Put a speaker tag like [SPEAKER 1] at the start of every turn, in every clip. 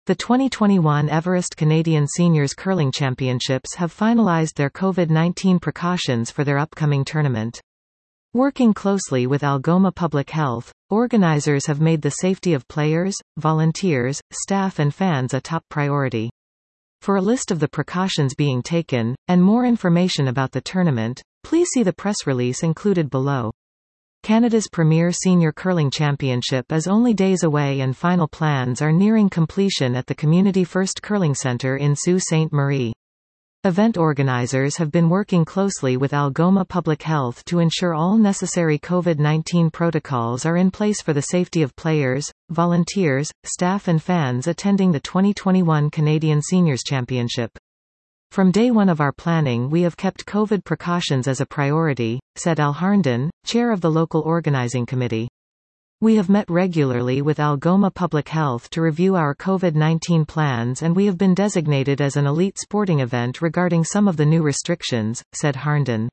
[SPEAKER 1] The 2021 Everest Canadian Seniors Curling Championships have finalized their COVID-19 precautions for their upcoming tournament. Working closely with Algoma Public Health, organizers have made the safety of players, volunteers, staff and fans a top priority. For a list of the precautions being taken, and more information about the tournament, please see the press release included below. Canada's premier senior curling championship is only days away and final plans are nearing completion at the Community First Curling Centre in Sault Ste. Marie. Event organizers have been working closely with Algoma Public Health to ensure all necessary COVID-19 protocols are in place for the safety of players, volunteers, staff and fans attending the 2021 Canadian Seniors Championship. From day one of our planning we have kept COVID precautions as a priority, said Al Harnden, chair of the local organizing committee. We have met regularly with Algoma Public Health to review our COVID-19 plans and we have been designated as an elite sporting event regarding some of the new restrictions, said Harnden.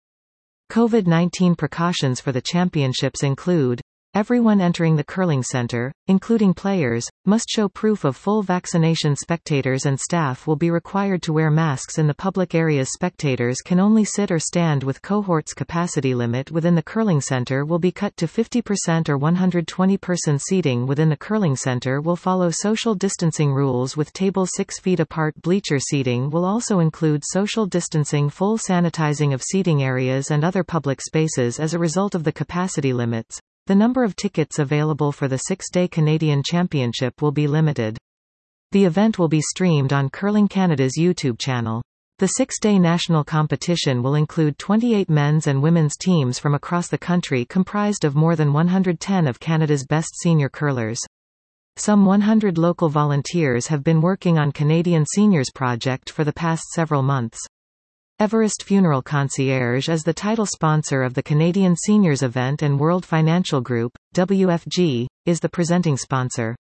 [SPEAKER 1] COVID-19 precautions for the championships include: everyone entering the curling center, including players, must show proof of full vaccination. Spectators and staff will be required to wear masks in the public areas. Spectators can only sit or stand with cohorts. Capacity limit within the curling center will be cut to 50% or 120-person seating within the curling center will follow social distancing rules with tables 6 feet apart. Bleacher seating will also include social distancing, full sanitizing of seating areas and other public spaces. As a result of the capacity limits, the number of tickets available for the 6-day Canadian Championship will be limited. The event will be streamed on Curling Canada's YouTube channel. The 6-day national competition will include 28 men's and women's teams from across the country comprised of more than 110 of Canada's best senior curlers. Some 100 local volunteers have been working on Canadian Seniors Project for the past several months. Everest Funeral Concierge is the title sponsor of the Canadian Seniors event and World Financial Group, WFG, is the presenting sponsor.